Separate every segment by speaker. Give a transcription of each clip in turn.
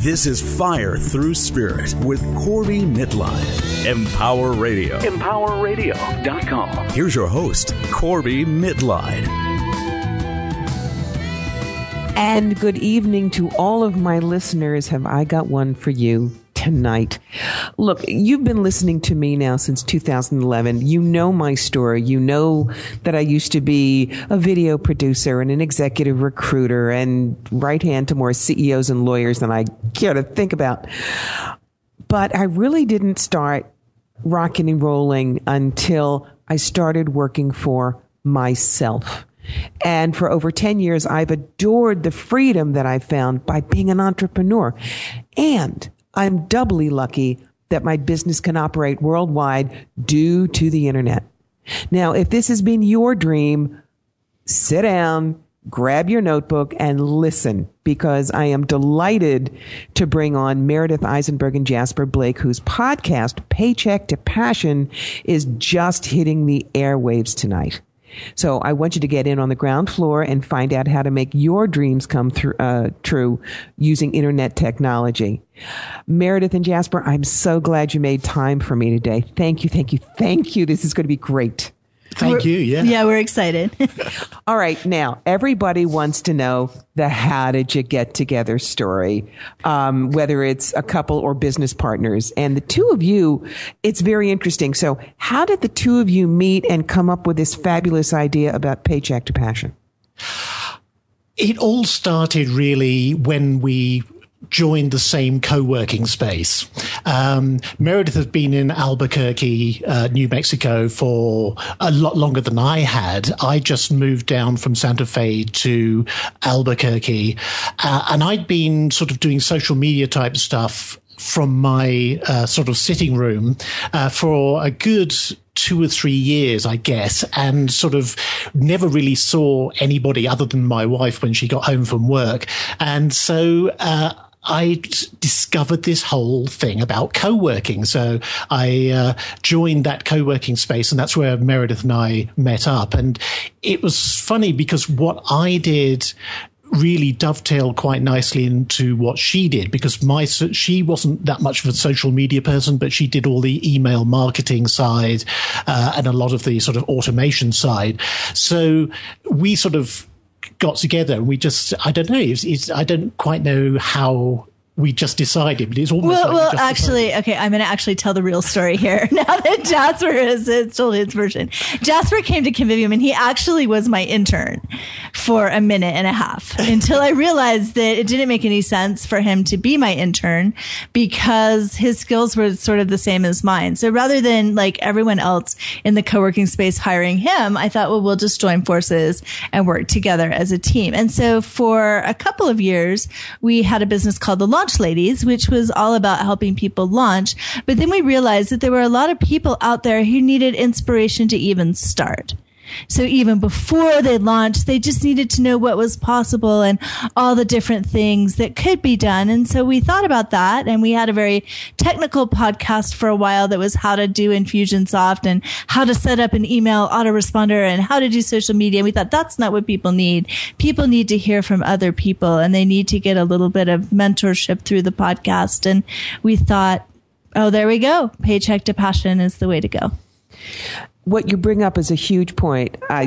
Speaker 1: This is Fire Through Spirit with Corby Midline. Empower Radio. EmpowerRadio.com. Here's your host, Corby Midline.
Speaker 2: And good evening to all of my listeners. Have I got one for you tonight? Look, you've been listening to me now since 2011. You know my story. You know that I used to be a video producer and an executive recruiter and right hand to more CEOs and lawyers than I care to think about. But I really didn't start rocking and rolling until I started working for myself. And for over 10 years, I've adored the freedom that I found by being an entrepreneur. And I'm doubly lucky that my business can operate worldwide due to the internet. Now, if this has been your dream, sit down, grab your notebook, and listen, because I am delighted to bring on Meredith Eisenberg and Jasper Blake, whose podcast, Paycheck to Passion, is just hitting the airwaves tonight. So I want you to get in on the ground floor and find out how to make your dreams come true using internet technology. Meredith and Jasper, I'm so glad you made time for me today. Thank you, thank you, thank you. This is going to be great.
Speaker 3: Thank you.
Speaker 4: Yeah, we're excited.
Speaker 2: All right. Now, everybody wants to know the how did you get together story, whether it's a couple or business partners. And the two of you, it's very interesting. So how did the two of you meet and come up with this fabulous idea about Paycheck to Passion?
Speaker 3: It all started really when we joined the same co-working space. Meredith has been in Albuquerque, New Mexico for a lot longer than I had. I just moved down from Santa Fe to Albuquerque, and I'd been sort of doing social media type stuff from my sort of sitting room for a good 2 or 3 years, I guess, and sort of never really saw anybody other than my wife when she got home from work. And so I discovered this whole thing about co-working. So I joined that co-working space, and that's where Meredith and I met up. And it was funny because what I did really dovetailed quite nicely into what she did, because she wasn't that much of a social media person, but she did all the email marketing side and a lot of the sort of automation side. So we sort of got together and we just, I don't know, I don't quite know how we just decided, but it's almost
Speaker 4: actually, okay, I'm going to actually tell the real story here now that Jasper has told his version. Jasper came to Convivium and he actually was my intern for a minute and a half until I realized that it didn't make any sense for him to be my intern because his skills were sort of the same as mine. So rather than like everyone else in the co-working space hiring him, I thought, well, we'll just join forces and work together as a team. And so for a couple of years, we had a business called the Launch Ladies, which was all about helping people launch. But then we realized that there were a lot of people out there who needed inspiration to even start. So even before they launched, they just needed to know what was possible and all the different things that could be done. And so we thought about that, and we had a very technical podcast for a while that was how to do Infusionsoft and how to set up an email autoresponder and how to do social media. And we thought that's not what people need. People need to hear from other people, and they need to get a little bit of mentorship through the podcast. And we thought, oh, there we go. Paycheck to Passion is the way to go.
Speaker 2: What you bring up is a huge point. I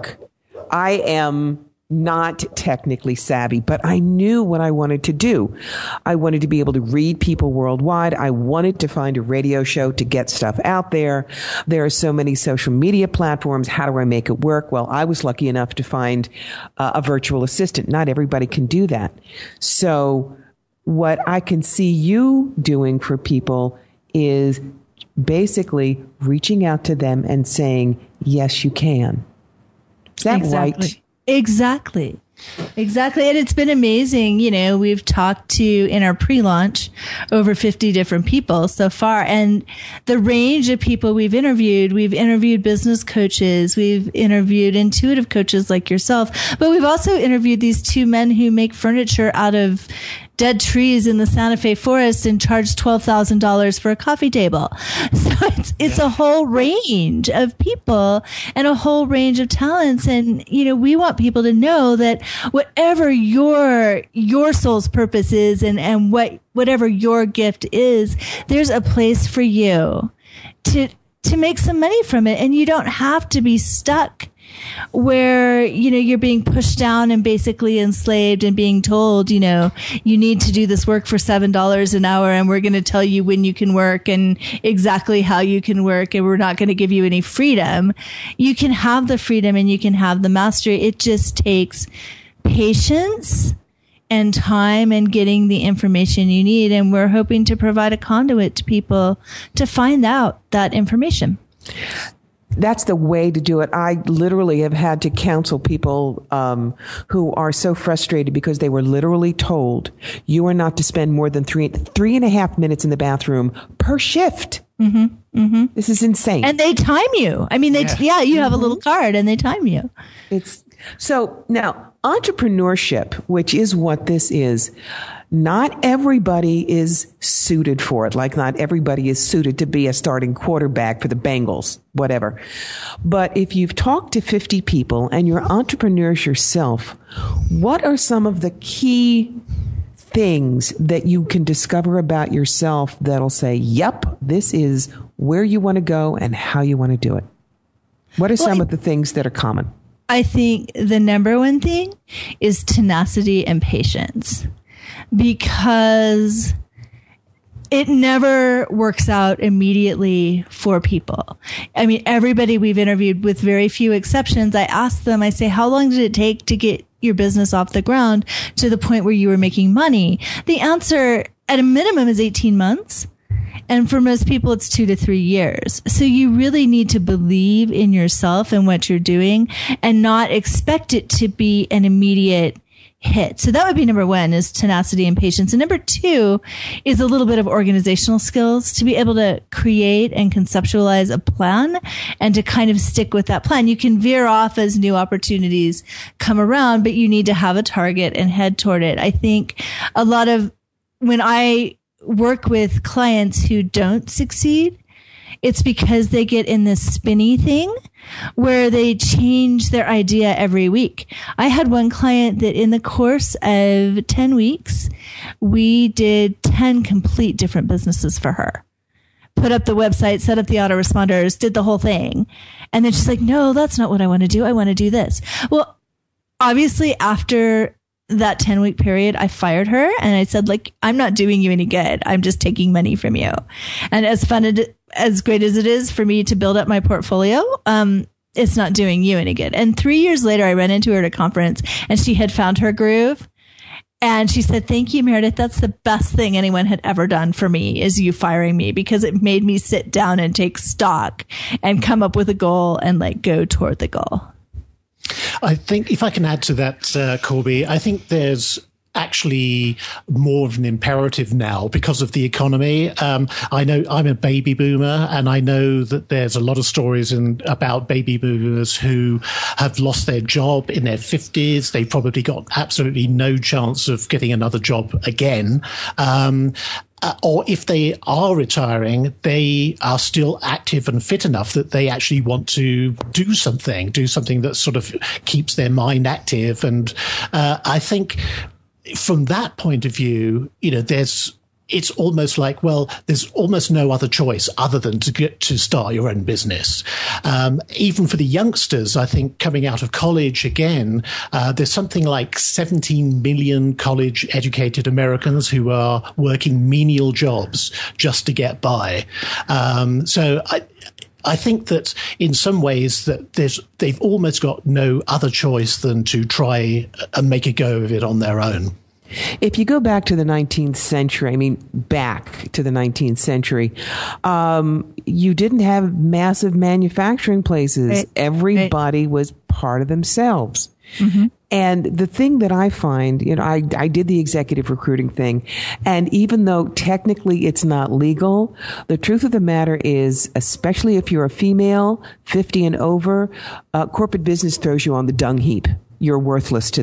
Speaker 2: am not technically savvy, but I knew what I wanted to do. I wanted to be able to read people worldwide. I wanted to find a radio show to get stuff out there. There are so many social media platforms. How do I make it work? Well, I was lucky enough to find a virtual assistant. Not everybody can do that. So what I can see you doing for people is basically reaching out to them and saying, yes, you can. Is that right?
Speaker 4: Exactly. And it's been amazing. You know, we've talked to, in our pre-launch, over 50 different people so far. And the range of people we've interviewed business coaches, we've interviewed intuitive coaches like yourself, but we've also interviewed these two men who make furniture out of dead trees in the Santa Fe forest and charge $12,000 for a coffee table. So it's a whole range of people and a whole range of talents. And, we want people to know that whatever your soul's purpose is and whatever your gift is, there's a place for you to make some money from it. And you don't have to be stuck where, you're being pushed down and basically enslaved and being told, you need to do this work for $7 an hour and we're going to tell you when you can work and exactly how you can work and we're not going to give you any freedom. You can have the freedom and you can have the mastery. It just takes patience and time and getting the information you need. And we're hoping to provide a conduit to people to find out that information.
Speaker 2: That's the way to do it. I literally have had to counsel people who are so frustrated because they were literally told you are not to spend more than 3.5 minutes in the bathroom per shift. Mm-hmm. Mm-hmm. This is insane.
Speaker 4: And they time you. I mean, you have a little card and they time you.
Speaker 2: So now entrepreneurship, which is what this is, not everybody is suited for it. Like not everybody is suited to be a starting quarterback for the Bengals, whatever. But if you've talked to 50 people and you're entrepreneurs yourself, what are some of the key things that you can discover about yourself that'll say, yep, this is where you want to go and how you want to do it? What are some of the things that are common?
Speaker 4: I think the number one thing is tenacity and patience, because it never works out immediately for people. I mean, everybody we've interviewed, with very few exceptions, I asked them, I say, how long did it take to get your business off the ground to the point where you were making money? The answer at a minimum is 18 months. And for most people, it's 2 to 3 years. So you really need to believe in yourself and what you're doing and not expect it to be an immediate hit. So that would be number one, is tenacity and patience. And number two is a little bit of organizational skills to be able to create and conceptualize a plan and to kind of stick with that plan. You can veer off as new opportunities come around, but you need to have a target and head toward it. I think a lot of when I work with clients who don't succeed, it's because they get in this spinny thing where they change their idea every week. I had one client that in the course of 10 weeks, we did 10 complete different businesses for her. Put up the website, set up the autoresponders, did the whole thing. And then she's like, no, that's not what I want to do. I want to do this. Well, obviously after that 10-week period, I fired her and I said, I'm not doing you any good. I'm just taking money from you. And as great as it is for me to build up my portfolio, it's not doing you any good. And 3 years later, I ran into her at a conference and she had found her groove. And she said, thank you, Meredith. That's the best thing anyone had ever done for me, is you firing me, because it made me sit down and take stock and come up with a goal and go toward the goal.
Speaker 3: I think if I can add to that, Corby, I think there's actually more of an imperative now because of the economy. I know I'm a baby boomer, and I know that there's a lot of stories about baby boomers who have lost their job in their 50s. They've probably got absolutely no chance of getting another job again. Or if they are retiring, they are still active and fit enough that they actually want to do something that sort of keeps their mind active. And I think from that point of view, it's almost like, well, there's almost no other choice other than to get to start your own business. Even for the youngsters, I think coming out of college again, there's something like 17 million college educated Americans who are working menial jobs just to get by. So I think that in some ways that they've almost got no other choice than to try and make a go of it on their own.
Speaker 2: If you go back to the 19th century, you didn't have massive manufacturing places. Right. Everybody was part of themselves. Mm-hmm. And the thing that I find, I did the executive recruiting thing, and even though technically it's not legal, the truth of the matter is, especially if you're a female, 50 and over, corporate business throws you on the dung heap. You're worthless to them.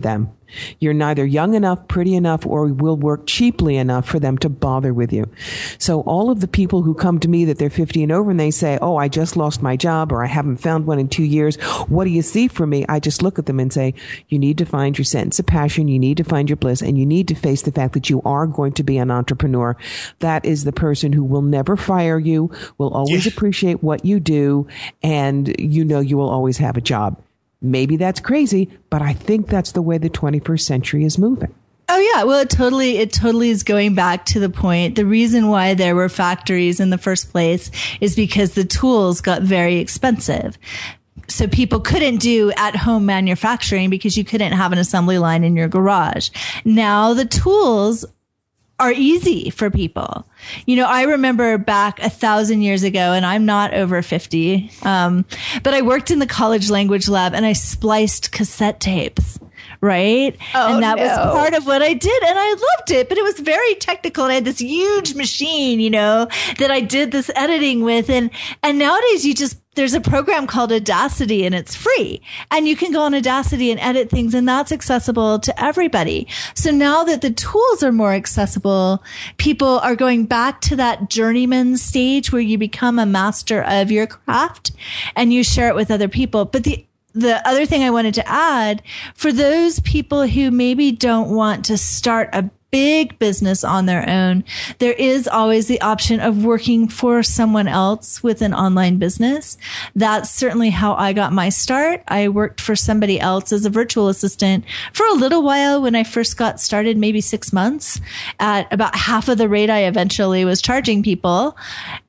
Speaker 2: You're neither young enough, pretty enough, or will work cheaply enough for them to bother with you. So all of the people who come to me that they're 50 and over and they say, oh, I just lost my job or I haven't found one in 2 years. What do you see from me? I just look at them and say, you need to find your sense of passion. You need to find your bliss, and you need to face the fact that you are going to be an entrepreneur. That is the person who will never fire you, will always appreciate what you do, and you know you will always have a job. Maybe that's crazy, but I think that's the way the 21st century is moving.
Speaker 4: Oh yeah, well it totally is going back to the point. The reason why there were factories in the first place is because the tools got very expensive. So people couldn't do at-home manufacturing because you couldn't have an assembly line in your garage. Now the tools are easy for people. You know, I remember back 1,000 years ago, and I'm not over 50, but I worked in the college language lab and I spliced cassette tapes. Right?
Speaker 2: Oh,
Speaker 4: and that was part of what I did. And I loved it, but it was very technical. And I had this huge machine, you know, that I did this editing with. And nowadays there's a program called Audacity and it's free. And you can go on Audacity and edit things, and that's accessible to everybody. So now that the tools are more accessible, people are going back to that journeyman stage where you become a master of your craft and you share it with other people. But the other thing I wanted to add, for those people who maybe don't want to start a big business on their own, there is always the option of working for someone else with an online business. That's certainly how I got my start. I worked for somebody else as a virtual assistant for a little while when I first got started, maybe 6 months, at about half of the rate I eventually was charging people.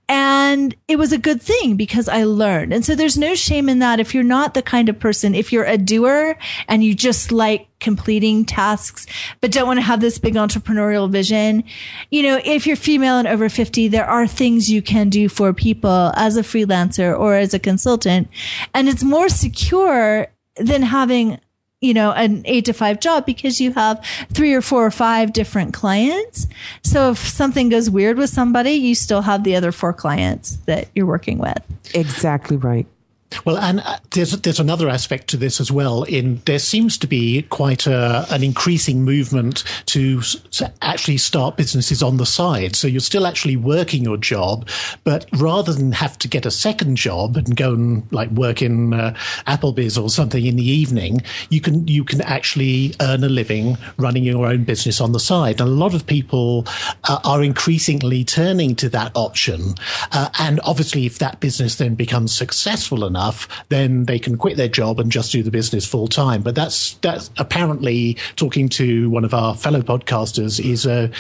Speaker 4: And it was a good thing because I learned. And so there's no shame in that. If you're not the kind of person, if you're a doer and you just like completing tasks, but don't want to have this big entrepreneurial vision, you know, if you're female and over 50, there are things you can do for people as a freelancer or as a consultant. And it's more secure than having, you know, an 8-to-5 job because you have 3 or 4 or 5 different clients. So if something goes weird with somebody, you still have the other 4 clients that you're working with.
Speaker 2: Exactly right.
Speaker 3: Well, and there's another aspect to this as well. There seems to be quite an increasing movement to actually start businesses on the side. So you're still actually working your job, but rather than have to get a second job and go and like work in Applebee's or something in the evening, you can actually earn a living running your own business on the side. And a lot of people are increasingly turning to that option. And obviously, if that business then becomes successful enough, then they can quit their job and just do the business full time. But that's apparently, talking to one of our fellow podcasters, is an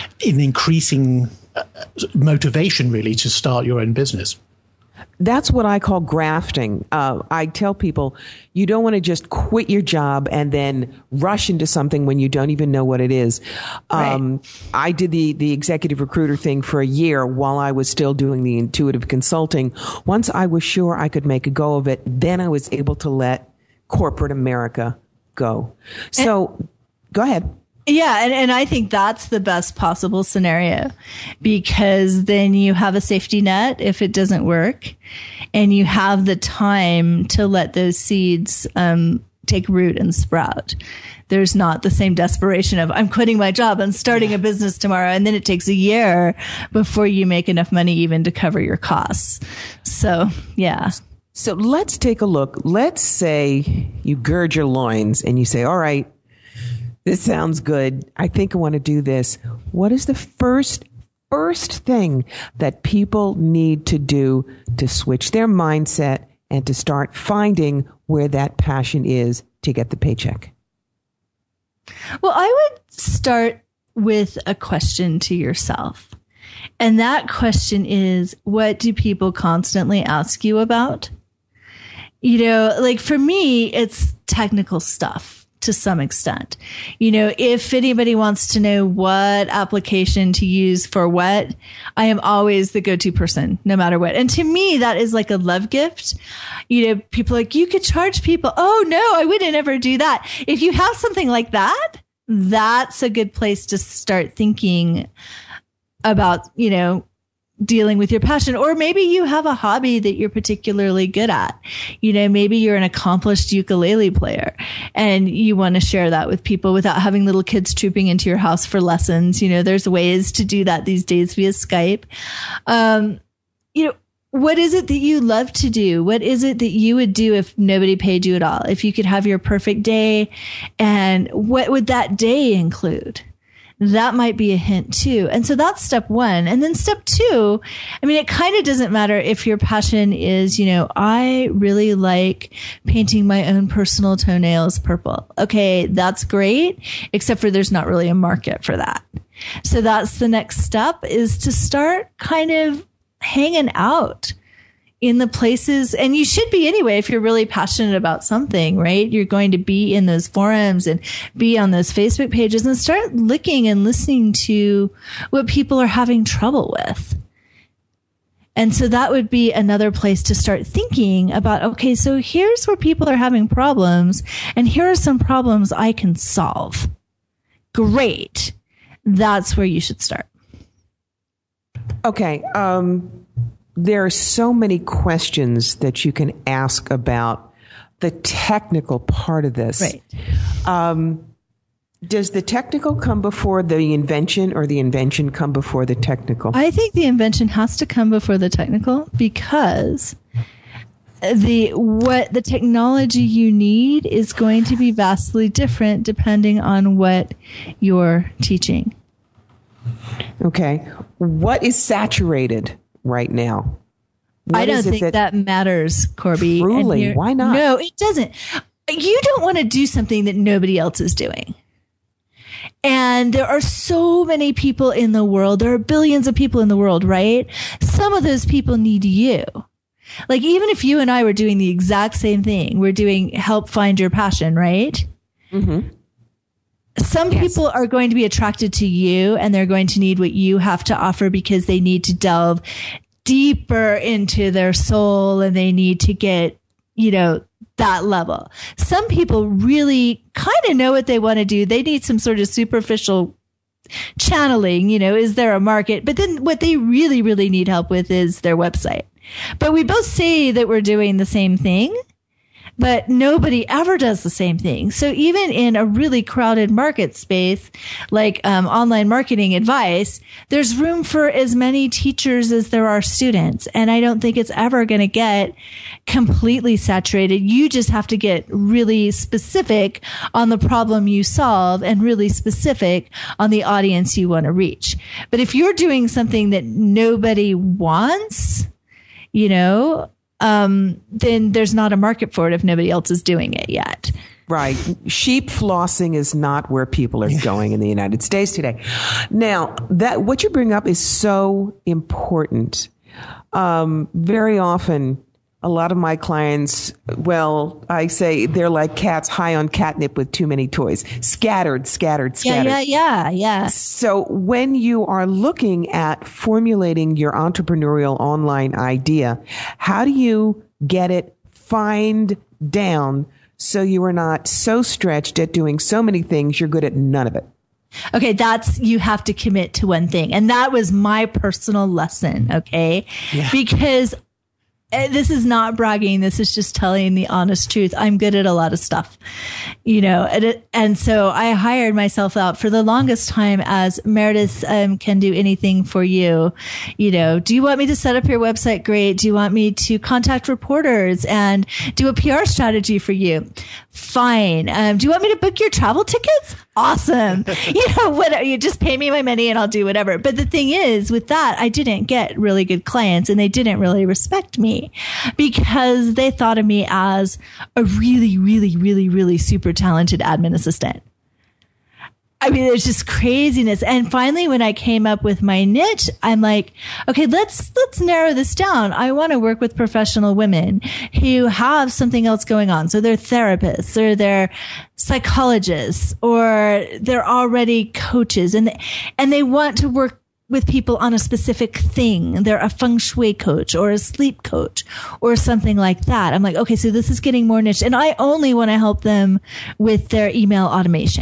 Speaker 3: increasing motivation really to start your own business.
Speaker 2: That's what I call grafting. I tell people, you don't want to just quit your job and then rush into something when you don't even know what it is.
Speaker 4: Right.
Speaker 2: I did the executive recruiter thing for a year while I was still doing the intuitive consulting. Once I was sure I could make a go of it, then I was able to let corporate America go. So go ahead.
Speaker 4: Yeah, and I think that's the best possible scenario, because then you have a safety net if it doesn't work, and you have the time to let those seeds take root and sprout. There's not the same desperation of, I'm quitting my job and starting a business tomorrow, and then it takes a year before you make enough money even to cover your costs. So, yeah.
Speaker 2: So let's take a look. Let's say you gird your loins and you say, all right, this sounds good. I think I want to do this. What is the first thing that people need to do to switch their mindset and to start finding where that passion is to get the paycheck?
Speaker 4: Well, I would start with a question to yourself. And that question is, what do people constantly ask you about? You know, like for me, it's technical stuff. To some extent, you know, if anybody wants to know what application to use for what, I am always the go-to person, no matter what. And to me, that is like a love gift. You know, people are like, you could charge people. Oh no, I wouldn't ever do that. If you have something like that, that's a good place to start thinking about, you know, dealing with your passion. Or maybe you have a hobby that you're particularly good at. Maybe you're an accomplished ukulele player and you want to share that with people without having little kids trooping into your house for lessons. There's ways to do that these days via Skype. What is it that you love to do? What is it that you would do if nobody paid you at all? If you could have your perfect day, and what would that day include? That might be a hint too. And so that's step one. And then step two, it kind of doesn't matter if your passion is, I really like painting my own personal toenails purple. Okay, that's great, except for there's not really a market for that. So that's the next step, is to start kind of hanging out in the places, and you should be anyway if you're really passionate about something, right? You're going to be in those forums and be on those Facebook pages and start looking and listening to what people are having trouble with. And so that would be another place to start thinking about, okay, so here's where people are having problems, and here are some problems I can solve. Great. That's where you should start.
Speaker 2: Okay. There are so many questions that you can ask about the technical part of this.
Speaker 4: Right.
Speaker 2: Does the technical come before the invention, or the invention come before the technical?
Speaker 4: I think the invention has to come before the technical, because what the technology you need is going to be vastly different depending on what you're teaching.
Speaker 2: Okay. What is saturated right now?
Speaker 4: I don't think that matters, Corby.
Speaker 2: Truly, why not?
Speaker 4: No, it doesn't. You don't want to do something that nobody else is doing. And there are so many people in the world. There are billions of people in the world, right? Some of those people need you. Like, even if you and I were doing the exact same thing, we're doing help find your passion, right? Mm-hmm. Some people are going to be attracted to you, and they're going to need what you have to offer because they need to delve deeper into their soul, and they need to get, that level. Some people really kind of know what they want to do. They need some sort of superficial channeling, is there a market? But then what they really, really need help with is their website. But we both say that we're doing the same thing, but nobody ever does the same thing. So even in a really crowded market space, like online marketing advice, there's room for as many teachers as there are students. And I don't think it's ever going to get completely saturated. You just have to get really specific on the problem you solve and really specific on the audience you want to reach. But if you're doing something that nobody wants, then there's not a market for it if nobody else is doing it yet.
Speaker 2: Right. Sheep flossing is not where people are going in the United States today. Now, what you bring up is so important. Very often, a lot of my clients, I say they're like cats high on catnip with too many toys. Scattered.
Speaker 4: Yeah.
Speaker 2: So when you are looking at formulating your entrepreneurial online idea, how do you get it fined down so you are not so stretched at doing so many things you're good at none of it?
Speaker 4: Okay, you have to commit to one thing. And that was my personal lesson, okay? Yeah. Because this is not bragging. This is just telling the honest truth. I'm good at a lot of stuff, and so I hired myself out for the longest time as Meredith can do anything for you. Do you want me to set up your website? Great. Do you want me to contact reporters and do a PR strategy for you? Fine. Do you want me to book your travel tickets? Awesome. Whatever. You just pay me my money and I'll do whatever. But the thing is, with that, I didn't get really good clients, and they didn't really respect me because they thought of me as a really, really, really, really super talented admin assistant. I mean, there's just craziness. And finally, when I came up with my niche, I'm like, okay, let's narrow this down. I want to work with professional women who have something else going on. So they're therapists, or they're psychologists, or they're already coaches, and they want to work with people on a specific thing. They're a feng shui coach or a sleep coach or something like that. I'm like, okay, so this is getting more niche, and I only want to help them with their email automation.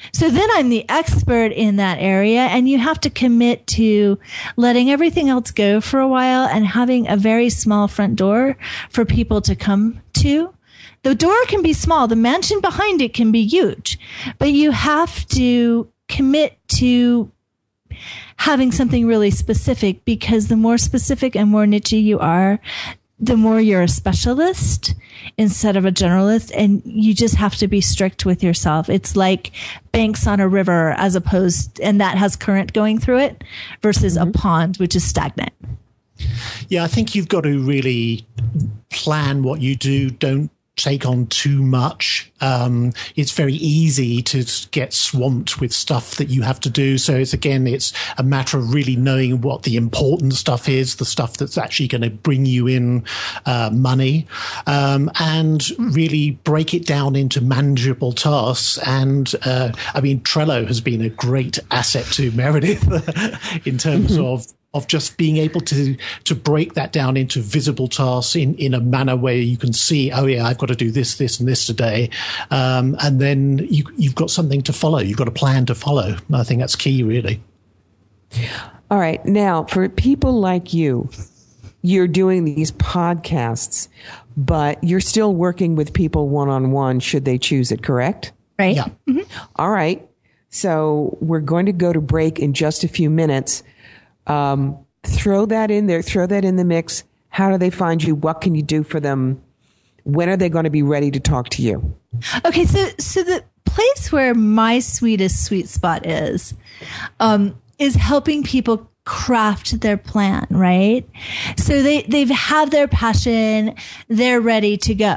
Speaker 4: So then I'm the expert in that area, and you have to commit to letting everything else go for a while and having a very small front door for people to come to. The door can be small. The mansion behind it can be huge, but you have to commit to having something really specific, because the more specific and more niche you are, the more you're a specialist instead of a generalist, and you just have to be strict with yourself. It's like banks on a river and that has current going through it versus a pond, which is stagnant.
Speaker 3: Yeah, I think you've got to really plan what you do. Don't take on too much. It's very easy to get swamped with stuff that you have to do. So it's a matter of really knowing what the important stuff is, the stuff that's actually going to bring you in money, and really break it down into manageable tasks. And Trello has been a great asset to Meredith in terms of just being able to break that down into visible tasks in a manner where you can see, oh yeah, I've got to do this, and this today. And then you've got something to follow. You've got a plan to follow. I think that's key, really.
Speaker 2: All right. Now, for people like you, you're doing these podcasts, but you're still working with people one-on-one should they choose it, correct?
Speaker 4: Right.
Speaker 3: Yeah.
Speaker 4: Mm-hmm.
Speaker 2: All right. So we're going to go to break in just a few minutes. Throw that in there, throw that in the mix. How do they find you? What can you do for them? When are they going to be ready to talk to you?
Speaker 4: Okay. So the place where my sweet spot is helping people craft their plan, right? So they've had their passion, they're ready to go.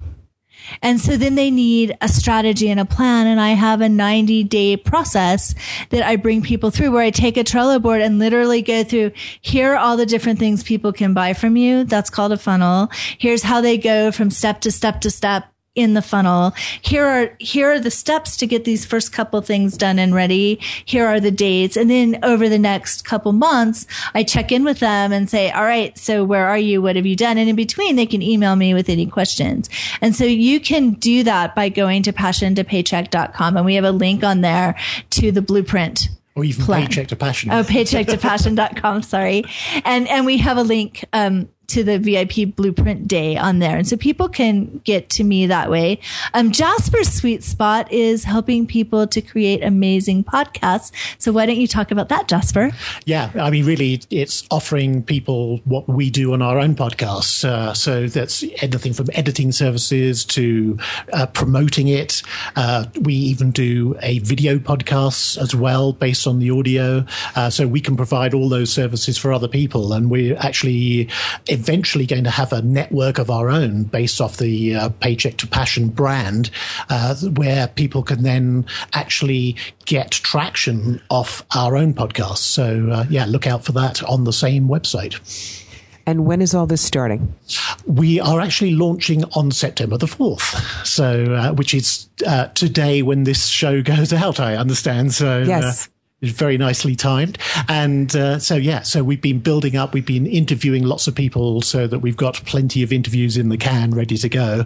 Speaker 4: And so then they need a strategy and a plan. And I have a 90-day process that I bring people through, where I take a Trello board and literally go through, here are all the different things people can buy from you. That's called a funnel. Here's how they go from step to step to step in the funnel. Here are the steps to get these first couple things done and ready. Here are the dates. And then over the next couple months, I check in with them and say, all right, so where are you? What have you done? And in between, they can email me with any questions. And so you can do that by going to passiontopaycheck.com. And we have a link on there to the blueprint.
Speaker 3: Or even
Speaker 4: plan.
Speaker 3: Paycheck to Passion.
Speaker 4: Oh, paychecktopassion.com. Sorry. And we have a link, to the VIP Blueprint Day on there. And so people can get to me that way. Jasper's sweet spot is helping people to create amazing podcasts. So why don't you talk about that, Jasper?
Speaker 3: Yeah, really, it's offering people what we do on our own podcasts. So that's anything from editing services to promoting it. We even do a video podcast as well based on the audio. So we can provide all those services for other people. And we're actually eventually going to have a network of our own based off the Paycheck to Passion brand, where people can then actually get traction off our own podcasts. So look out for that on the same website.
Speaker 2: And when is all this starting?
Speaker 3: We are actually launching on September the 4th. So, which is today when this show goes out, I understand. So
Speaker 2: yes.
Speaker 3: It's very nicely timed. And so we've been building up. We've been interviewing lots of people so that we've got plenty of interviews in the can ready to go.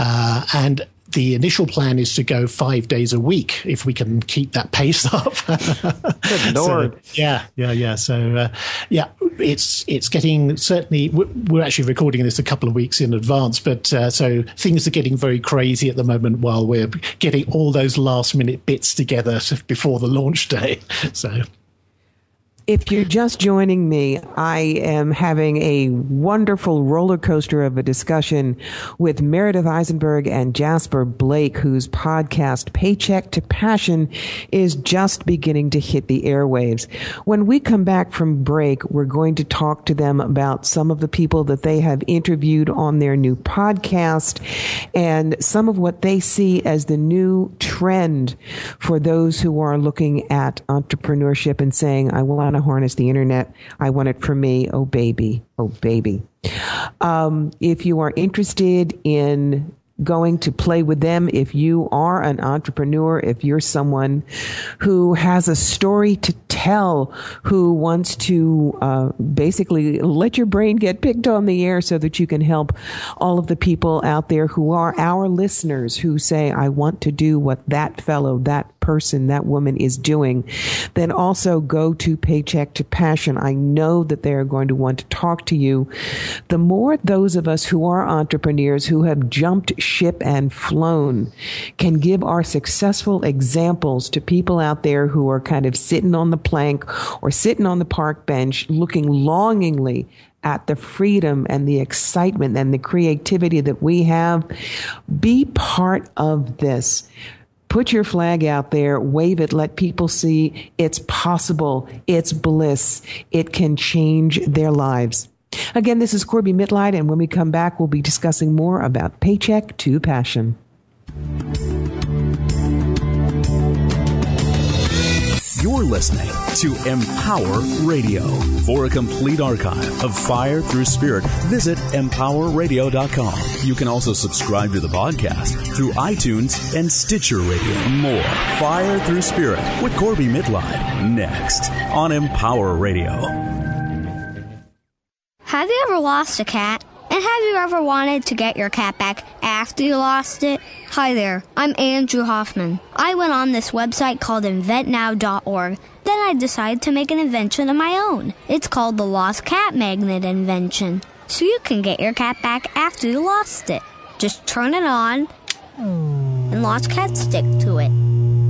Speaker 3: And the initial plan is to go 5 days a week if we can keep that pace up.
Speaker 2: Good Lord.
Speaker 3: So, it's getting, certainly, we're actually recording this a couple of weeks in advance, but so things are getting very crazy at the moment while we're getting all those last minute bits together before the launch day. So.
Speaker 2: If you're just joining me, I am having a wonderful roller coaster of a discussion with Meredith Eisenberg and Jasper Blake, whose podcast Paycheck to Passion is just beginning to hit the airwaves. When we come back from break, we're going to talk to them about some of the people that they have interviewed on their new podcast and some of what they see as the new trend for those who are looking at entrepreneurship and saying, I want to harness the internet. I want it for me. Oh, baby. Oh, baby. If you are interested in going to play with them, if you are an entrepreneur, if you're someone who has a story to tell, hell who wants to basically let your brain get picked on the air so that you can help all of the people out there who are our listeners who say, I want to do what that fellow, that person, that woman is doing, then also go to Paycheck to Passion. I know that they are going to want to talk to you. The more those of us who are entrepreneurs who have jumped ship and flown can give our successful examples to people out there who are kind of sitting on the plank or sitting on the park bench looking longingly at the freedom and the excitement and the creativity that we have, be part of this. Put your flag out there, wave it, let people see it's possible, it's bliss, it can change their lives. Again, this is Corby Mitleid, and when we come back, we'll be discussing more about Paycheck to Passion.
Speaker 1: You're listening to Empower Radio. For a complete archive of Fire Through Spirit, visit empowerradio.com. You can also subscribe to the podcast through iTunes and Stitcher Radio. More Fire Through Spirit with Corby Mitleid next on Empower Radio.
Speaker 5: Have you ever lost a cat? And have you ever wanted to get your cat back after you lost it? Hi there, I'm Andrew Hoffman. I went on this website called inventnow.org. Then I decided to make an invention of my own. It's called the Lost Cat Magnet invention. So you can get your cat back after you lost it. Just turn it on, and lost cats stick to it.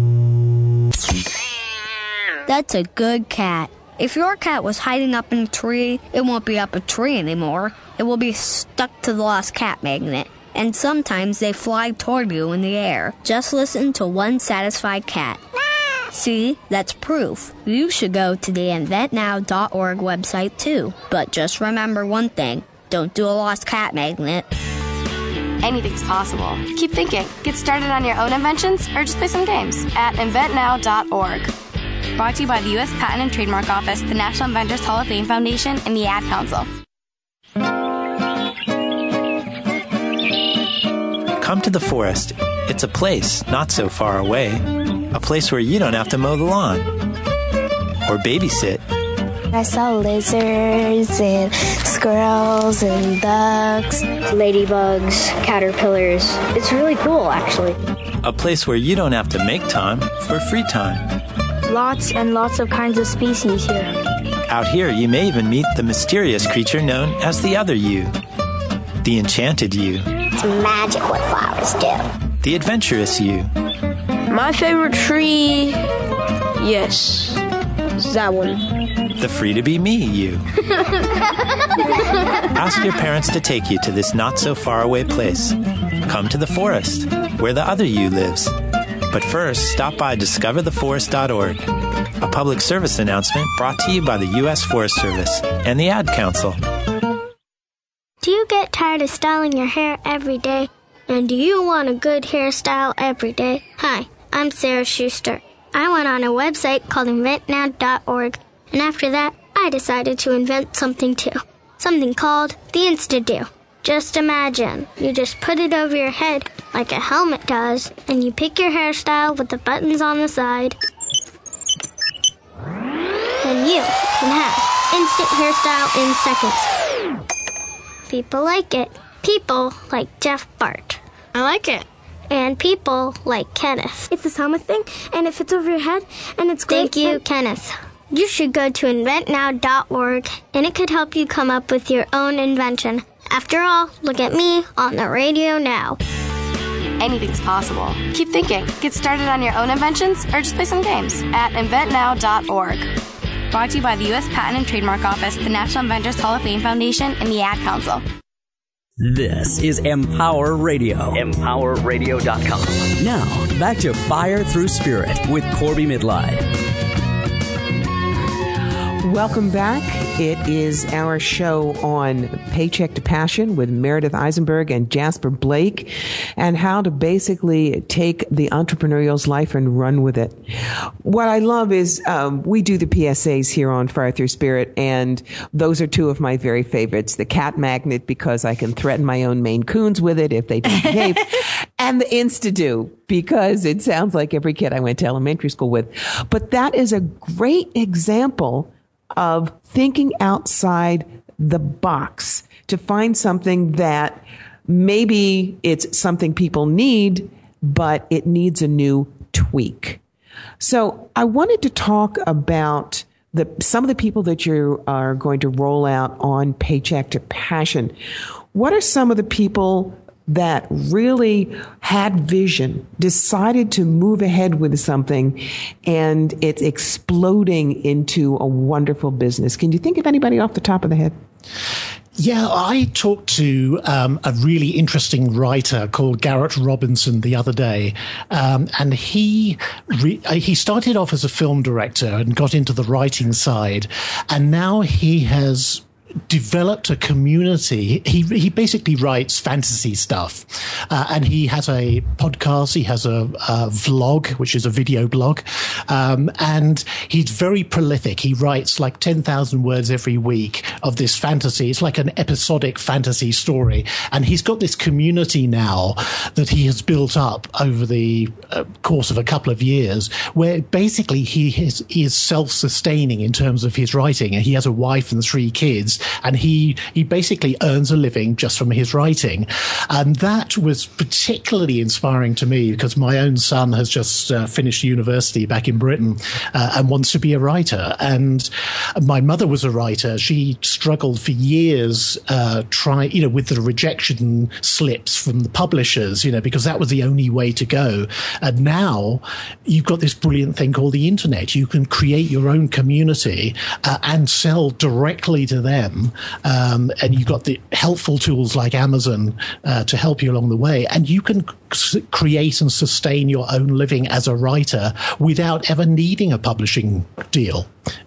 Speaker 5: That's a good cat. If your cat was hiding up in a tree, it won't be up a tree anymore. It will be stuck to the Lost Cat Magnet. And sometimes they fly toward you in the air. Just listen to one satisfied cat. See, that's proof. You should go to the inventnow.org website too. But just remember one thing. Don't do a Lost Cat Magnet.
Speaker 6: Anything's possible. Keep thinking. Get started on your own inventions or just play some games at inventnow.org. Brought to you by the U.S. Patent and Trademark Office, the National Inventors Hall of Fame Foundation, and the Ad Council.
Speaker 7: Come to the forest. It's a place not so far away. A place where you don't have to mow the lawn or babysit.
Speaker 8: I saw lizards and squirrels and ducks, ladybugs, caterpillars. It's really cool, actually.
Speaker 7: A place where you don't have to make time for free time.
Speaker 8: Lots and lots of kinds of species here.
Speaker 7: Out here, you may even meet the mysterious creature known as the other you. The enchanted you.
Speaker 8: It's magic what flowers do.
Speaker 7: The adventurous you.
Speaker 9: My favorite tree, yes, that one.
Speaker 7: The free-to-be-me you. Ask your parents to take you to this not-so-far-away place. Come to the forest, where the other you lives. But first, stop by discovertheforest.org, a public service announcement brought to you by the U.S. Forest Service and the Ad Council.
Speaker 10: Do you get tired of styling your hair every day? And do you want a good hairstyle every day? Hi, I'm Sarah Schuster. I went on a website called inventnow.org, and after that, I decided to invent something too. Something called the Insta-Do. Just imagine, you just put it over your head like a helmet does, and you pick your hairstyle with the buttons on the side. And you can have instant hairstyle in seconds. People like it. People like Jeff Bart.
Speaker 9: I like it.
Speaker 10: And people like Kenneth.
Speaker 9: It's a helmet thing, and it fits over your head, and it's great.
Speaker 10: Thank you, Kenneth. You should go to inventnow.org, and it could help you come up with your own invention. After all, look at me on the radio now.
Speaker 6: Anything's possible. Keep thinking. Get started on your own inventions or just play some games at inventnow.org. Brought to you by the U.S. Patent and Trademark Office, the National Inventors Hall of Fame Foundation, and the Ad Council.
Speaker 1: This is Empower Radio. EmpowerRadio.com. Now, back to Fire Through Spirit with Corby Mitleid.
Speaker 2: Welcome back. It is our show on Paycheck to Passion with Meredith Eisenberg and Jasper Blake, and how to basically take the entrepreneurial's life and run with it. What I love is we do the PSAs here on Fire Through Spirit, and those are two of my very favorites. The cat magnet, because I can threaten my own Maine Coons with it if they don't behave. and the Insta-Do, because it sounds like every kid I went to elementary school with. But that is a great example of thinking outside the box to find something that maybe it's something people need, but it needs a new tweak. So I wanted to talk about some of the people that you are going to roll out on Paycheck to Passion. What are some of the people that really had vision, decided to move ahead with something, and it's exploding into a wonderful business? Can you think of anybody off the top of the head?
Speaker 3: Yeah, I talked to a really interesting writer called Garrett Robinson the other day, and he started off as a film director and got into the writing side, and now he has developed a community. He basically writes fantasy stuff, and he has a podcast. He has a vlog, which is a video blog, and he's very prolific. He writes like 10,000 words every week of this fantasy. It's like an episodic fantasy story, and he's got this community now that he has built up over the course of a couple of years, where basically he is self-sustaining in terms of his writing, and he has a wife and 3 kids. And he basically earns a living just from his writing. And that was particularly inspiring to me because my own son has just finished university back in Britain and wants to be a writer. And my mother was a writer. She struggled for years with the rejection slips from the publishers, because that was the only way to go. And now you've got this brilliant thing called the internet. You can create your own community and sell directly to them. And you've got the helpful tools like Amazon to help you along the way. And you can create and sustain your own living as a writer without ever needing a publishing deal,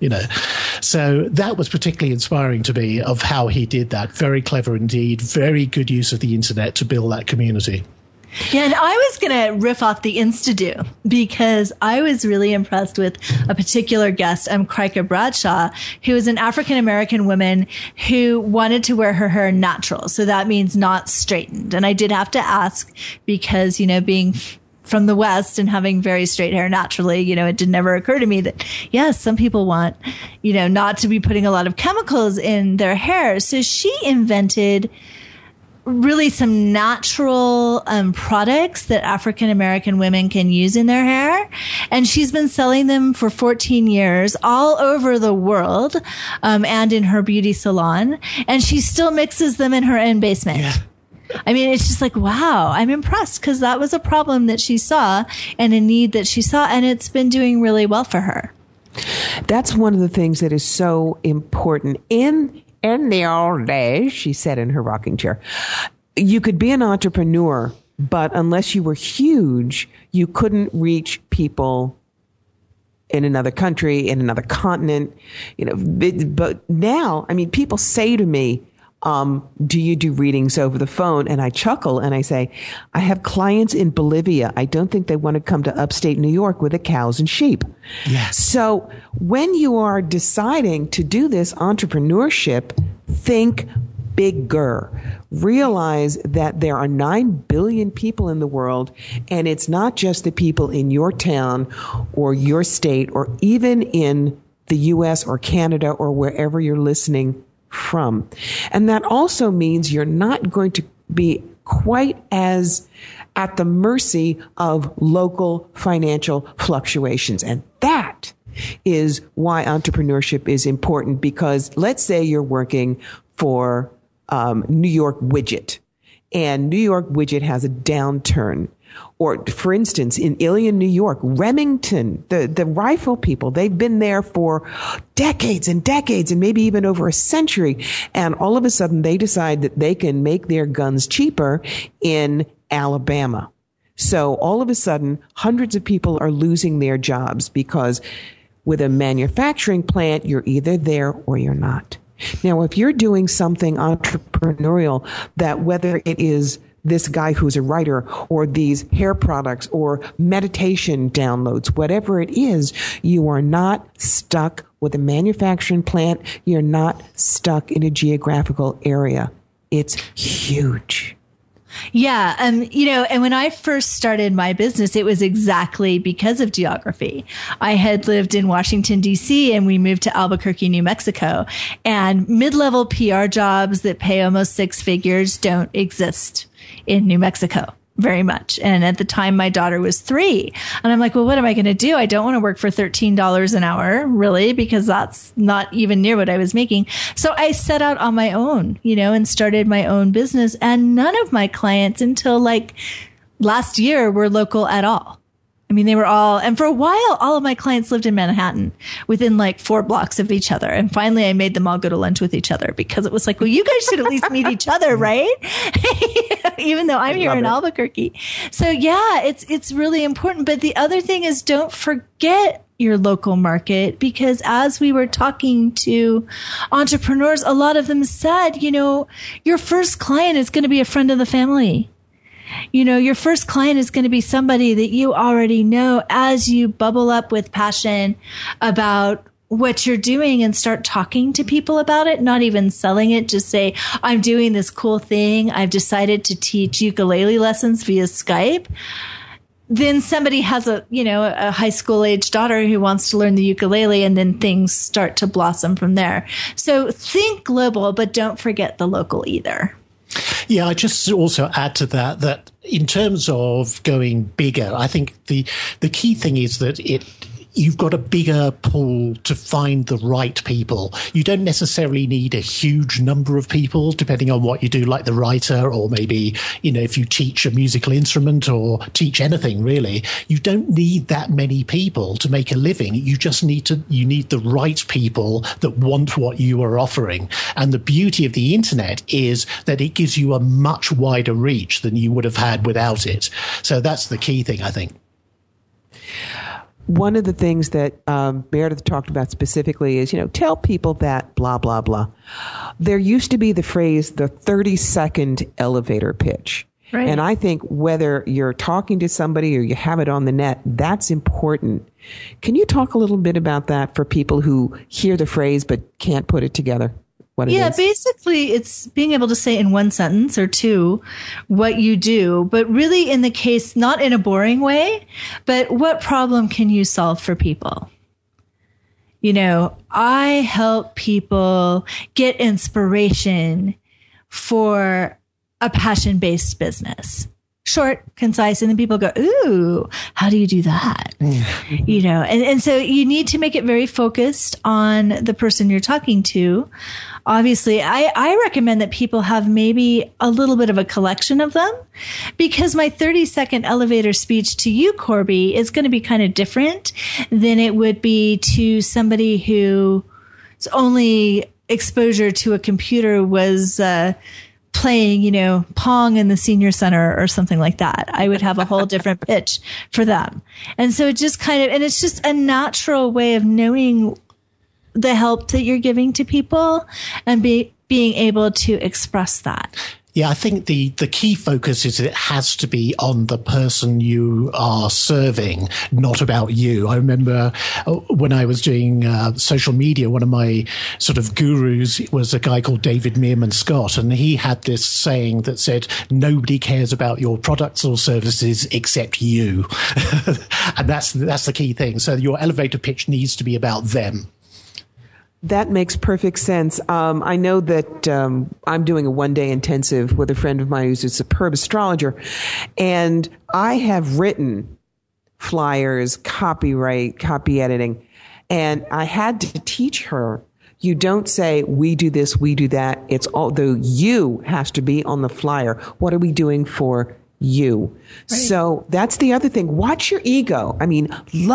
Speaker 3: So that was particularly inspiring to me of how he did that. Very clever indeed. Very good use of the internet to build that community.
Speaker 4: Yeah, and I was going to riff off the Insta-Do because I was really impressed with a particular guest, Krika Bradshaw, who is an African-American woman who wanted to wear her hair natural. So that means not straightened. And I did have to ask because, being from the West and having very straight hair naturally, it did never occur to me that, yes, some people want, not to be putting a lot of chemicals in their hair. So she invented really some natural products that African-American women can use in their hair. And she's been selling them for 14 years all over the world and in her beauty salon. And she still mixes them in her own basement. Yeah. I mean, it's just like, wow, I'm impressed because that was a problem that she saw and a need that she saw. And it's been doing really well for her.
Speaker 2: That's one of the things that is so important in the old days, she said in her rocking chair, you could be an entrepreneur, but unless you were huge, you couldn't reach people in another country, in another continent. But now, people say to me, do you do readings over the phone? And I chuckle and I say, I have clients in Bolivia. I don't think they want to come to upstate New York with the cows and sheep.
Speaker 3: Yes.
Speaker 2: So when you are deciding to do this entrepreneurship, think bigger. Realize that there are 9 billion people in the world, and it's not just the people in your town or your state or even in the U.S. or Canada or wherever you're listening from. And that also means you're not going to be quite as at the mercy of local financial fluctuations. And that is why entrepreneurship is important, because let's say you're working for New York Widget, and New York Widget has a downturn. Or, for instance, in Ilion, New York, Remington, the rifle people, they've been there for decades and decades and maybe even over a century. And all of a sudden they decide that they can make their guns cheaper in Alabama. So all of a sudden, hundreds of people are losing their jobs because with a manufacturing plant, you're either there or you're not. Now, if you're doing something entrepreneurial, that whether it is this guy who's a writer or these hair products or meditation downloads, whatever it is, you are not stuck with a manufacturing plant. You're not stuck in a geographical area. It's huge.
Speaker 4: Yeah. And when I first started my business, it was exactly because of geography. I had lived in Washington, D.C., and we moved to Albuquerque, New Mexico. And mid-level PR jobs that pay almost six figures don't exist in New Mexico very much. And at the time, my daughter was 3. And I'm like, well, what am I going to do? I don't want to work for $13 an hour, really, because that's not even near what I was making. So I set out on my own, and started my own business. And none of my clients until like last year were local at all. I mean, they were all, and for a while, all of my clients lived in Manhattan within like 4 blocks of each other. And finally, I made them all go to lunch with each other because it was like, well, you guys should at least meet each other, right? Even though I'm here in Albuquerque. So yeah, it's really important. But the other thing is, don't forget your local market, because as we were talking to entrepreneurs, a lot of them said, your first client is going to be a friend of the family. Your first client is going to be somebody that you already know. As you bubble up with passion about what you're doing and start talking to people about it, not even selling it, just say, I'm doing this cool thing. I've decided to teach ukulele lessons via Skype. Then somebody has a high school age daughter who wants to learn the ukulele, and then things start to blossom from there. So think global, but don't forget the local either.
Speaker 3: Yeah, I just also add to that in terms of going bigger, I think the key thing is that you've got a bigger pool to find the right people. You don't necessarily need a huge number of people, depending on what you do, like the writer, or maybe, if you teach a musical instrument or teach anything really, you don't need that many people to make a living. You just need the right people that want what you are offering. And the beauty of the internet is that it gives you a much wider reach than you would have had without it. So that's the key thing, I think.
Speaker 2: One of the things that Meredith talked about specifically is, tell people that blah, blah, blah. There used to be the phrase, the 30-second elevator pitch. Right. And I think whether you're talking to somebody or you have it on the net, that's important. Can you talk a little bit about that for people who hear the phrase but can't put it together?
Speaker 4: Basically, it's being able to say in one sentence or two what you do, but really in the case, not in a boring way, but what problem can you solve for people? I help people get inspiration for a passion-based business. Short, concise, and then people go, ooh, how do you do that? And so you need to make it very focused on the person you're talking to. Obviously, I recommend that people have maybe a little bit of a collection of them, because my 30-second elevator speech to you, Corby, is going to be kind of different than it would be to somebody whose only exposure to a computer was playing, Pong in the senior center or something like that. I would have a whole different pitch for them. And so it just and it's just a natural way of knowing the help that you're giving to people and being able to express that.
Speaker 3: Yeah, I think the key focus is it has to be on the person you are serving, not about you. I remember when I was doing social media, one of my sort of gurus was a guy called David Meerman Scott, and he had this saying that said, nobody cares about your products or services except you. And that's the key thing. So your elevator pitch needs to be about them.
Speaker 2: That makes perfect sense. I know that I'm doing a one-day intensive with a friend of mine who's a superb astrologer, and I have written flyers, copyright, copy editing, and I had to teach her, you don't say, we do this, we do that. It's all the you has to be on the flyer. What are we doing for you? Right. So that's the other thing. Watch your ego. I mean,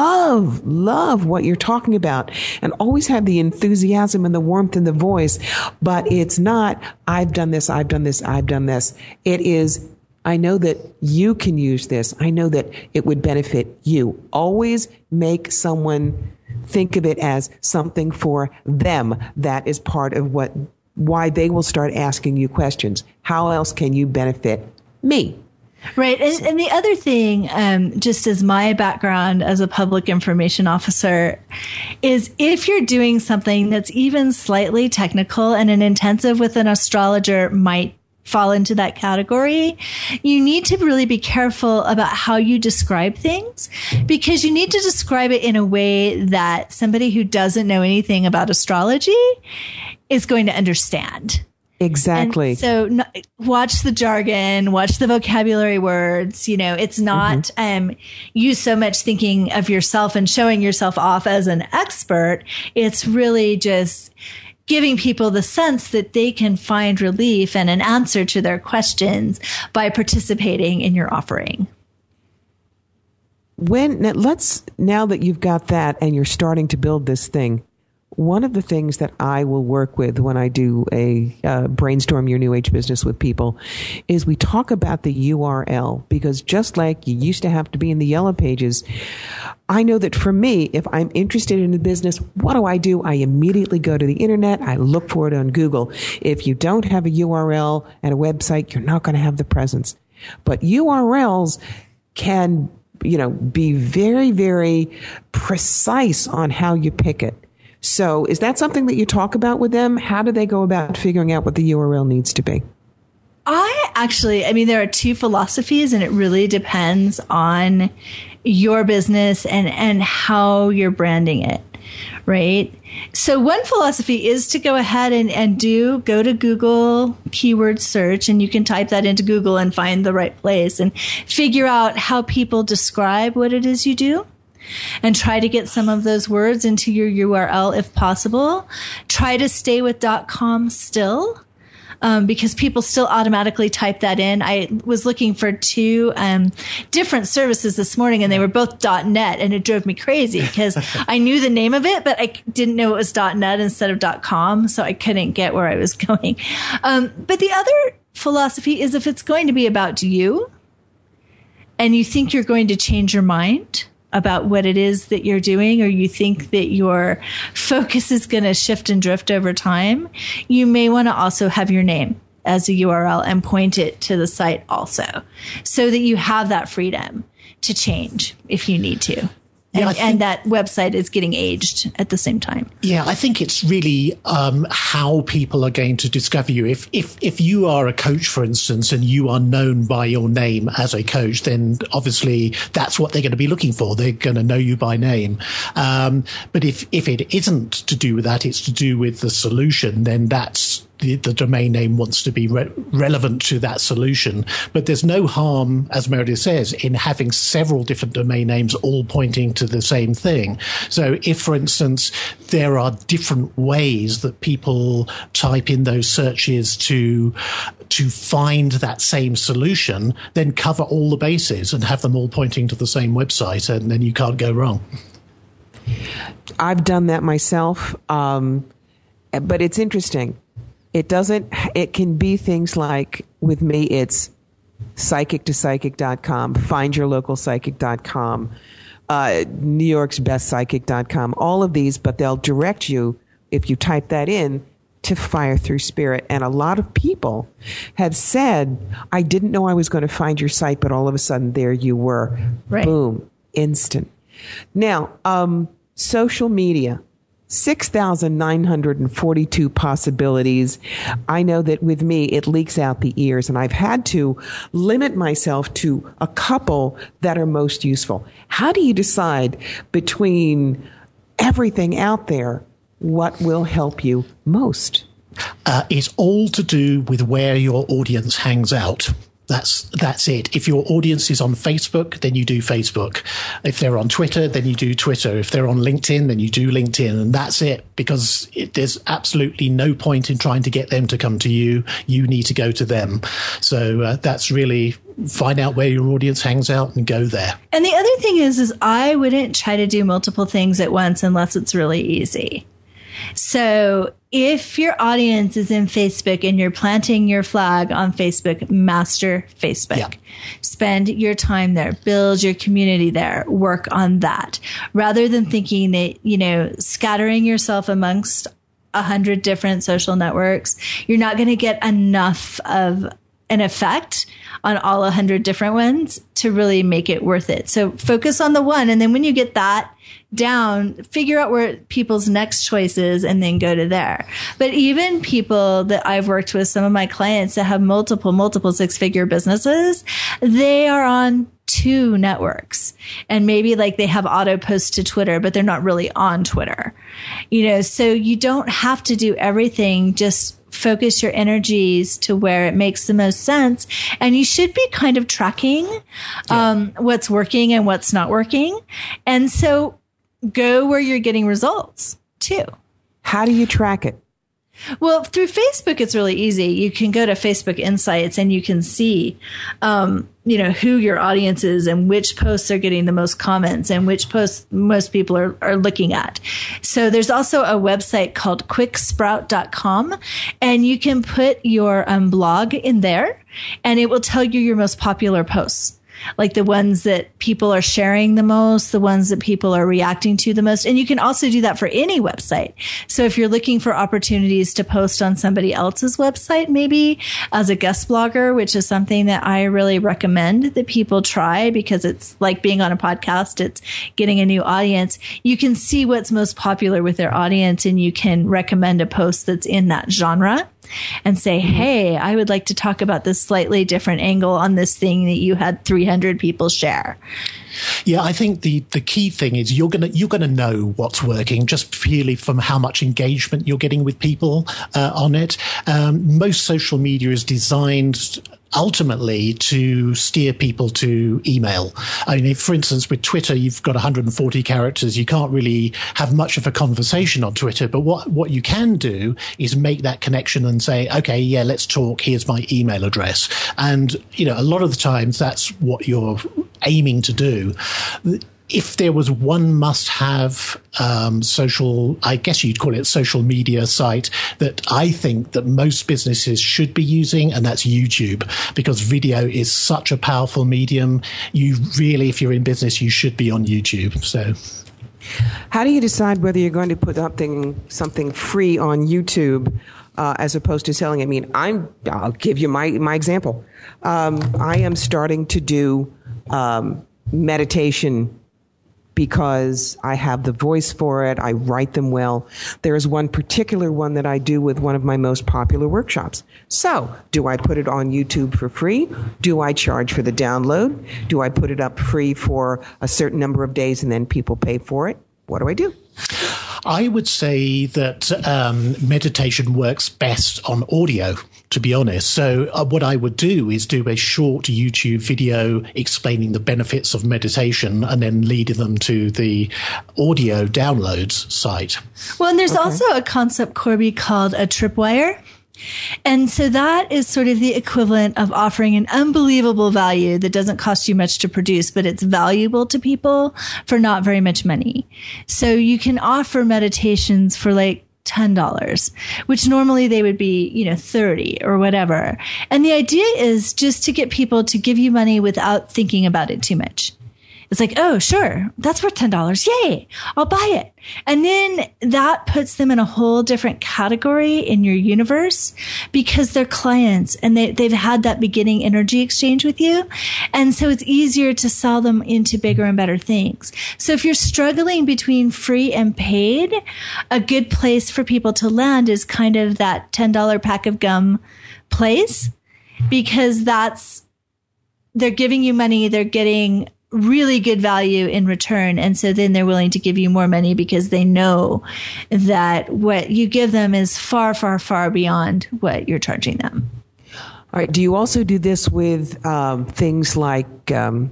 Speaker 2: love what you're talking about, and always have the enthusiasm and the warmth in the voice. But it's not, I've done this, I've done this, I've done this. It is, I know that you can use this. I know that it would benefit you. Always make someone think of it as something for them. That is part of why they will start asking you questions. How else can you benefit me?
Speaker 4: Right. And the other thing, just as my background as a public information officer, is if you're doing something that's even slightly technical, and an intensive with an astrologer might fall into that category, you need to really be careful about how you describe things, because you need to describe it in a way that somebody who doesn't know anything about astrology is going to understand.
Speaker 2: Exactly.
Speaker 4: And so watch the jargon, watch the vocabulary words. You know, it's not you so much thinking of yourself and showing yourself off as an expert. It's really just giving people the sense that they can find relief and an answer to their questions by participating in your offering.
Speaker 2: Now that you've got that and you're starting to build this thing, one of the things that I will work with when I do a brainstorm your new age business with people is we talk about the URL, because just like you used to have to be in the yellow pages, I know that for me, if I'm interested in the business, what do? I immediately go to the internet. I look for it on Google. If you don't have a URL and a website, you're not going to have the presence. But URLs can, be very, very precise on how you pick it. So is that something that you talk about with them? How do they go about figuring out what the URL needs to be?
Speaker 4: There are two philosophies, and it really depends on your business and how you're branding it, right? So one philosophy is to go ahead and go to Google keyword search, and you can type that into Google and find the right place and figure out how people describe what it is you do. And try to get some of those words into your URL if possible. Try to stay with .com still, because people still automatically type that in. I was looking for two different services this morning, and they were both .net, and it drove me crazy because I knew the name of it, but I didn't know it was .net instead of .com, so I couldn't get where I was going. But the other philosophy is, if it's going to be about you, and you think you're going to change your mind about what it is that you're doing, or you think that your focus is going to shift and drift over time, you may want to also have your name as a URL and point it to the site also, so that you have that freedom to change if you need to. And that website is getting aged at the same time.
Speaker 3: Yeah, I think it's really how people are going to discover you. If you are a coach, for instance, and you are known by your name as a coach, then obviously that's what they're going to be looking for. They're going to know you by name. But if it isn't to do with that, it's to do with the solution, then that's the domain name wants to be relevant to that solution. But there's no harm, as Meredith says, in having several different domain names all pointing to the same thing. So if, for instance, there are different ways that people type in those searches to find that same solution, then cover all the bases and have them all pointing to the same website, and then you can't go wrong.
Speaker 2: I've done that myself, but it's interesting. It can be things like, with me, it's psychic2psychic.com, findyourlocalpsychic.com, New York's bestpsychic.com, all of these, but they'll direct you, if you type that in, to Fire Through Spirit. And a lot of people have said, I didn't know I was going to find your site, but all of a sudden there you were. Right. Boom. Instant. Now, social media. 6,942 possibilities. I know that with me, it leaks out the ears, and I've had to limit myself to a couple that are most useful. How do you decide between everything out there, what will help you most?
Speaker 3: It's all to do with where your audience hangs out. That's it. If your audience is on Facebook, then you do Facebook. If they're on Twitter, then you do Twitter. If they're on LinkedIn, then you do LinkedIn. And that's it, because there's absolutely no point in trying to get them to come to you. You need to go to them. So that's really, find out where your audience hangs out and go there.
Speaker 4: And the other thing is I wouldn't try to do multiple things at once unless it's really easy. So if your audience is in Facebook and you're planting your flag on Facebook, master Facebook. Yeah. Spend your time there, build your community there, work on that. Rather than thinking that, scattering yourself amongst 100 different social networks, you're not going to get enough of an effect on all 100 different ones to really make it worth it. So focus on the one. And then when you get that down, figure out where people's next choice is and then go to there. But even people that I've worked with, some of my clients that have multiple 6-figure businesses, they are on 2 networks, and maybe like they have auto posts to Twitter, but they're not really on Twitter, so you don't have to do everything. Just focus your energies to where it makes the most sense. And you should be kind of tracking, what's working and what's not working. And so go where you're getting results too.
Speaker 2: How do you track it?
Speaker 4: Well, through Facebook, it's really easy. You can go to Facebook Insights and you can see, who your audience is and which posts are getting the most comments and which posts most people are looking at. So there's also a website called quicksprout.com, and you can put your blog in there and it will tell you your most popular posts. Like the ones that people are sharing the most, the ones that people are reacting to the most. And you can also do that for any website. So if you're looking for opportunities to post on somebody else's website, maybe as a guest blogger, which is something that I really recommend that people try because it's like being on a podcast. It's getting a new audience. You can see what's most popular with their audience and you can recommend a post that's in that genre. And say, hey, I would like to talk about this slightly different angle on this thing that you had 300 people share.
Speaker 3: Yeah, I think the key thing is you're gonna know what's working just purely from how much engagement you're getting with people on it. Most social media is designed ultimately to steer people to email. I mean, if, for instance, with Twitter, you've got 140 characters. You can't really have much of a conversation on Twitter. But what you can do is make that connection and say, okay, yeah, let's talk. Here's my email address. And, a lot of the times that's what you're aiming to do. If there was one must-have social, I guess you'd call it social media site that I think that most businesses should be using, and that's YouTube, because video is such a powerful medium. You really, if you're in business, you should be on YouTube. So,
Speaker 2: how do you decide whether you're going to put up something free on YouTube as opposed to selling? I mean, I'll give you my example. I am starting to do meditation because I have the voice for it. I write them well. There is one particular one that I do with one of my most popular workshops. So, do I put it on YouTube for free? Do I charge for the download? Do I put it up free for a certain number of days and then people pay for it? What do I do?
Speaker 3: I would say that meditation works best on audio, to be honest. So what I would do is do a short YouTube video explaining the benefits of meditation and then leading them to the audio downloads site.
Speaker 4: Well, and there's also a concept, Corby, called a tripwire. And so that is sort of the equivalent of offering an unbelievable value that doesn't cost you much to produce, but it's valuable to people for not very much money. So you can offer meditations for like $10, which normally they would be, 30 or whatever. And the idea is just to get people to give you money without thinking about it too much. It's like, oh, sure, that's worth $10. Yay, I'll buy it. And then that puts them in a whole different category in your universe because they're clients and they've had that beginning energy exchange with you. And so it's easier to sell them into bigger and better things. So if you're struggling between free and paid, a good place for people to land is kind of that $10 pack of gum place because they're giving you money, they're getting really good value in return. And so then they're willing to give you more money because they know that what you give them is far, far, far beyond what you're charging them.
Speaker 2: All right. Do you also do this with things like the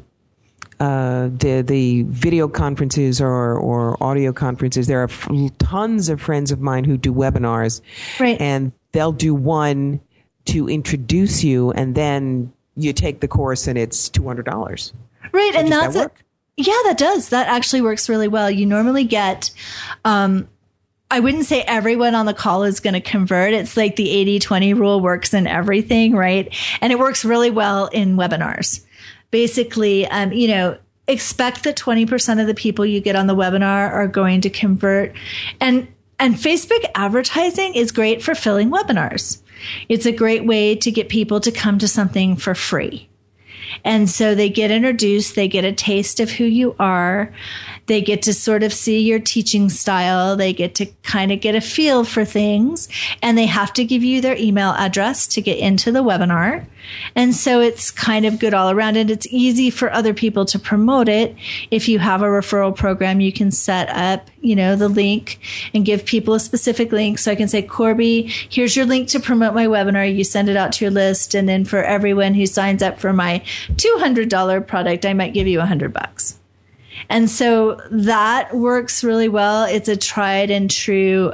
Speaker 2: video conferences or audio conferences? There are tons of friends of mine who do webinars,
Speaker 4: right?
Speaker 2: And they'll do one to introduce you, and then you take the course, and it's $200.
Speaker 4: Right,
Speaker 2: so
Speaker 4: and
Speaker 2: that's
Speaker 4: that does. That actually works really well. You normally get, I wouldn't say everyone on the call is going to convert. It's like the 80-20 rule works in everything, right? And it works really well in webinars. Basically, expect that 20% of the people you get on the webinar are going to convert. And And Facebook advertising is great for filling webinars. It's a great way to get people to come to something for free. And so they get introduced, they get a taste of who you are, they get to sort of see your teaching style, they get to kind of get a feel for things, and they have to give you their email address to get into the webinar. And so it's kind of good all around, and it's easy for other people to promote it. If you have a referral program, you can set up, the link and give people a specific link. So I can say, Corby, here's your link to promote my webinar. You send it out to your list. And then for everyone who signs up for my $200 product, I might give you $100. And so that works really well. It's a tried and true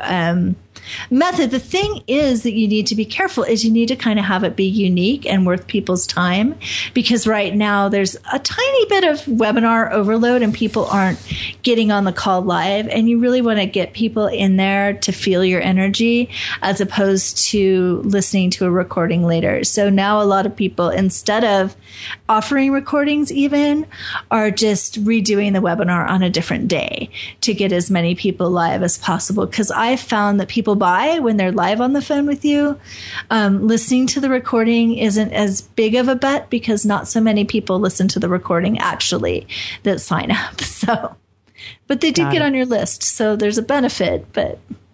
Speaker 4: method. The thing is that you need to be careful is you need to kind of have it be unique and worth people's time, because right now there's a tiny bit of webinar overload and people aren't getting on the call live, and you really want to get people in there to feel your energy as opposed to listening to a recording later. So now a lot of people, instead of offering recordings even, are just redoing the webinar on a different day to get as many people live as possible, because I found that people buy when they're live on the phone with you. Listening to the recording isn't as big of a bet because not so many people listen to the recording actually that sign up. So, but they do get on your list. So there's a benefit, but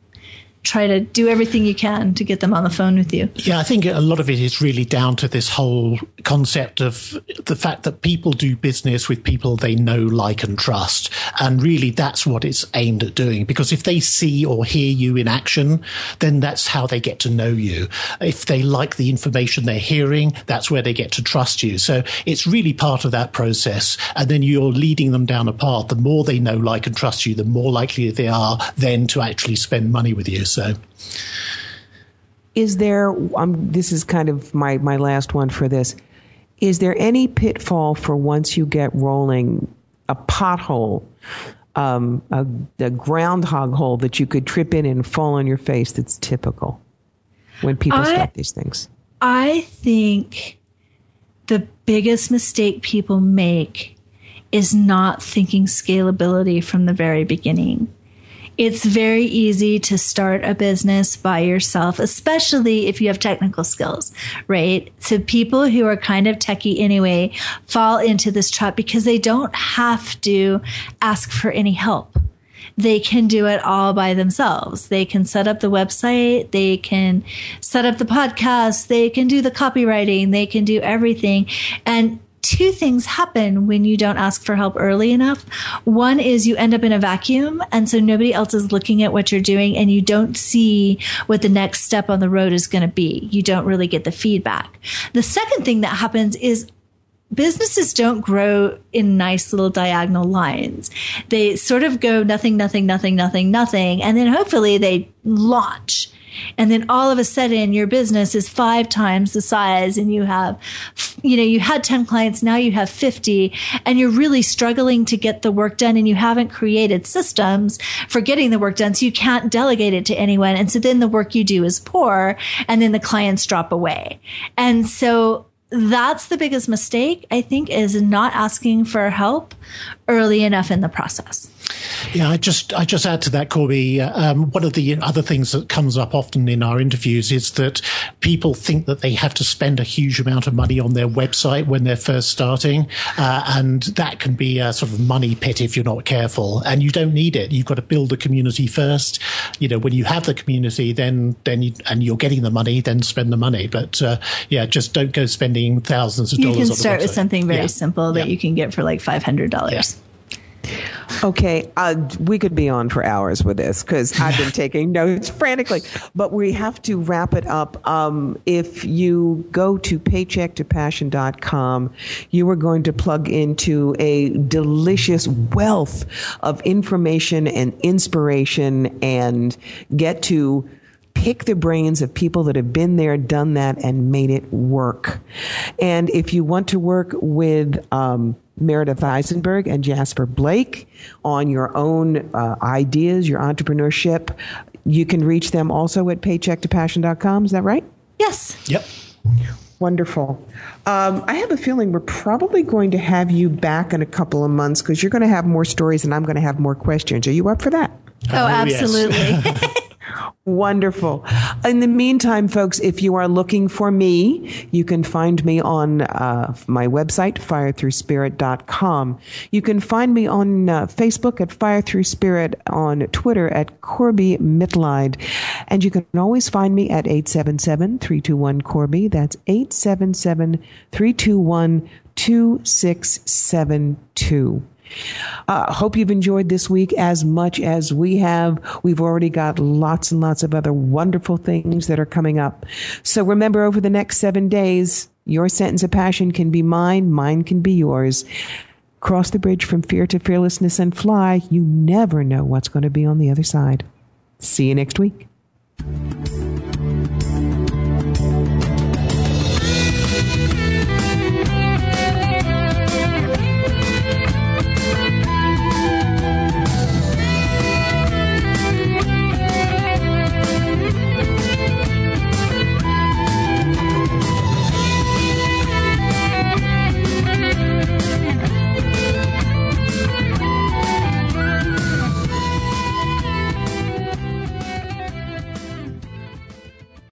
Speaker 4: try to do everything you can to get them on the phone with you.
Speaker 3: Yeah, I think a lot of it is really down to this whole concept of the fact that people do business with people they know, like, and trust. And really that's what it's aimed at doing, because if they see or hear you in action, then that's how they get to know you. If they like the information they're hearing, that's where they get to trust you. So it's really part of that process. And then you're leading them down a path. The more they know, like, and trust you, the more likely they are then to actually spend money with you. So,
Speaker 2: is there, this is kind of my last one for this, is there any pitfall for once you get rolling, a pothole, a groundhog hole that you could trip in and fall on your face that's typical when people start these things?
Speaker 4: I think the biggest mistake people make is not thinking scalability from the very beginning. It's very easy to start a business by yourself, especially if you have technical skills, right? So people who are kind of techie anyway fall into this trap because they don't have to ask for any help. They can do it all by themselves. They can set up the website. They can set up the podcast. They can do the copywriting. They can do everything. And two things happen when you don't ask for help early enough. One is you end up in a vacuum, and so nobody else is looking at what you're doing, and you don't see what the next step on the road is going to be. You don't really get the feedback. The second thing that happens is businesses don't grow in nice little diagonal lines. They sort of go nothing, nothing, nothing, nothing, nothing, and then hopefully they launch. And then all of a sudden your business is 5 times the size, and you have, you had 10 clients, now you have 50, and you're really struggling to get the work done, and you haven't created systems for getting the work done. So you can't delegate it to anyone. And so then the work you do is poor, and then the clients drop away. And so that's the biggest mistake, I think, is not asking for help early enough in the process.
Speaker 3: Yeah, I just add to that, Corby. One of the other things that comes up often in our interviews is that people think that they have to spend a huge amount of money on their website when they're first starting, and that can be a sort of money pit if you're not careful. And you don't need it. You've got to build a community first. When you have the community, then you're getting the money, then spend the money. But just don't go spending thousands of dollars.
Speaker 4: You can start with something very simple that you can get for like $500.
Speaker 3: Yeah.
Speaker 2: Okay, we could be on for hours with this because I've been taking notes frantically, but we have to wrap it up. If you go to paychecktopassion.com, you are going to plug into a delicious wealth of information and inspiration and get to pick the brains of people that have been there, done that, and made it work. And if you want to work with Meredith Eisenberg and Jasper Blake on your own ideas, your entrepreneurship, you can reach them also at paychecktopassion.com. Is that right?
Speaker 4: Yes.
Speaker 3: Yep.
Speaker 2: Wonderful. I have a feeling we're probably going to have you back in a couple of months because you're going to have more stories and I'm going to have more questions. Are you up for that?
Speaker 4: Oh, absolutely. Yes.
Speaker 2: Wonderful. In the meantime, folks, if you are looking for me, you can find me on my website, firethroughspirit.com. You can find me on Facebook at Fire Through Spirit, on Twitter at Corby Mitleid. And you can always find me at 877-321-CORBY. That's 877-321-2672. Hope you've enjoyed this week as much as we have. We've already got lots and lots of other wonderful things that are coming up. So remember, over the next 7 days, your sentence of passion can be mine, mine can be yours. Cross the bridge from fear to fearlessness and fly. You never know what's going to be on the other side. See you next week.